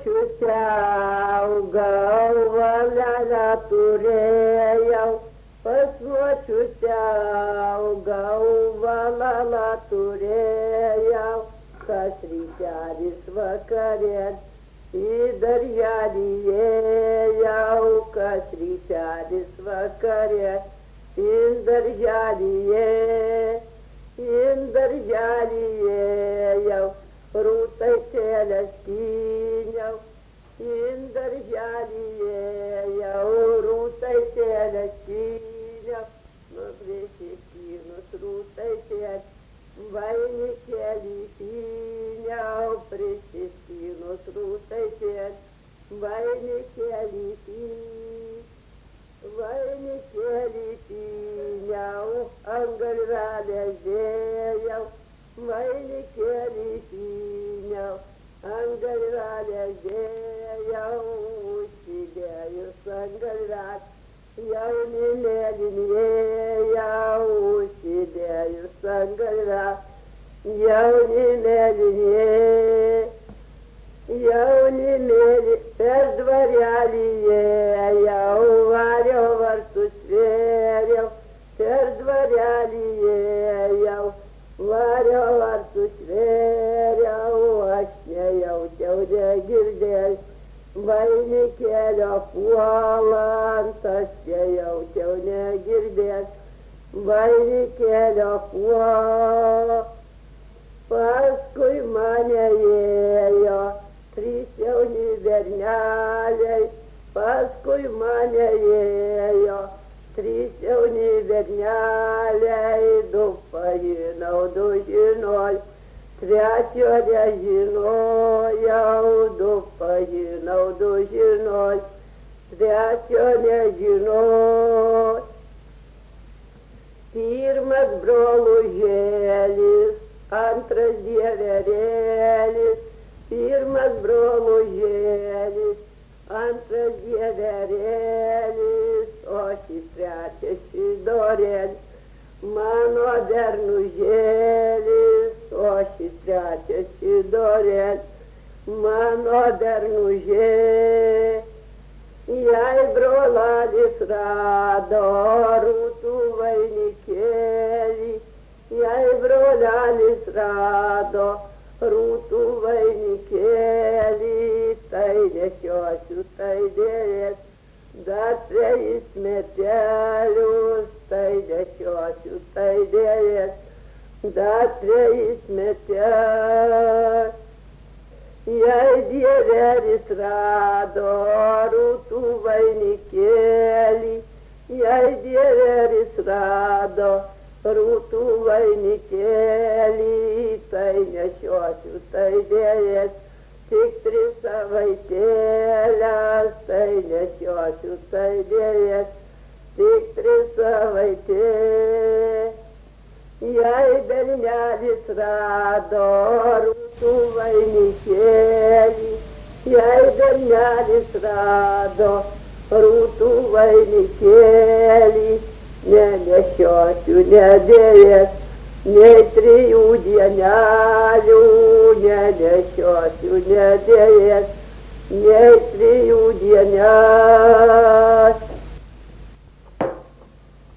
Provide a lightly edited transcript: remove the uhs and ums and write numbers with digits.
močiutę augau, valelę turėjau, pas močiutę augau, valelę turėjau, kas rytelis vakarės į darželį ėjau, kas rytelis vakarės į darželį ėjau, rūtaitėlę skyniau, į darželį ėjau, rūtaitėlę skyniau, prisiskynus rūtaitėlę, vainikėlį pyniau, prisiskynus rūtaitėlę, vainikėlį pyniau, ant galvelės dėjau, vainikėlį pyniau, ant galvelės dėjau, užsidėjus ant galvelės, jaunimėlį ėjau, užsidėjus ant galvelės, jaunimėlį per dvarelį ėjau, vario vartus vėriau, per dvarelį ėjau, vario vartus vėriau, aš nejautėu, negirdėjau, vainikėlio puolant, aš nejautėu, negirdėjau, vainikėlio puolant. Paskui mane ėjo trys jauni berneliai, paskui mane ėjo trys jauni berneliai, du pažinau, du žinojau, trečio nežinojau, du pažinau, du žinojau, trečio nežinojau. Pirmas brolužėlis, antras dieverėlis, pirmas brolužėlis, antras dieverėlis, o šis trečias šidorėlis, mano bernužėlis, o šis trečias šidorėlis, mano bernužėlis. Jei brolalis rado rūtų vainikėlį, jei brolelis rado rūtų vainikėlį, tai nešiosiu, tai dėrės, dar trejus metelius, tai nešiosiu, tai dėrės, dar trejus metelius. Jei dieveris rado rūtų vainikėlį, jei dieveris rado rūtų vainikėlį, tai nešiosiu, tai dėrės, tik 3 savaitėlės, tai nešiosiu, tai dėrės, tik 3 savaitėlės. Jei bernelis rado rūtų vainikėlį, jei bernelis rado rūtų vainikėlį, nenešiosiu, nedėjęs, nei 3 dienelių, nenešiosiu, nedėjęs, nei 3 dienelių.